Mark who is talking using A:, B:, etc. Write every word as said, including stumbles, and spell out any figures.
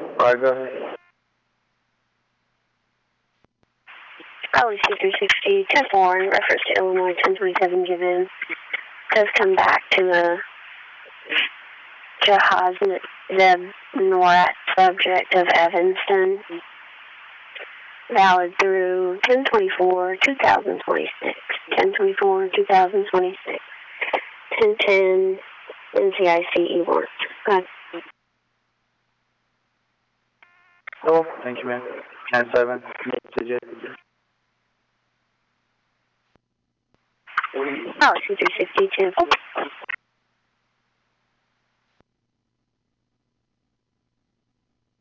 A: Alright, go ahead.
B: Policy three sixty, ten four, in reference to Illinois ten twenty-seven given, does come back to the Jahaz Zeb Norat subject of Evanston, valid through ten twenty-four, two thousand twenty-six, ten twenty-four, two thousand twenty-six, ten ten, N C I C E one. Go ahead.
A: Oh, thank you, ma'am. nine seven.
B: Policy three sixty, ten four.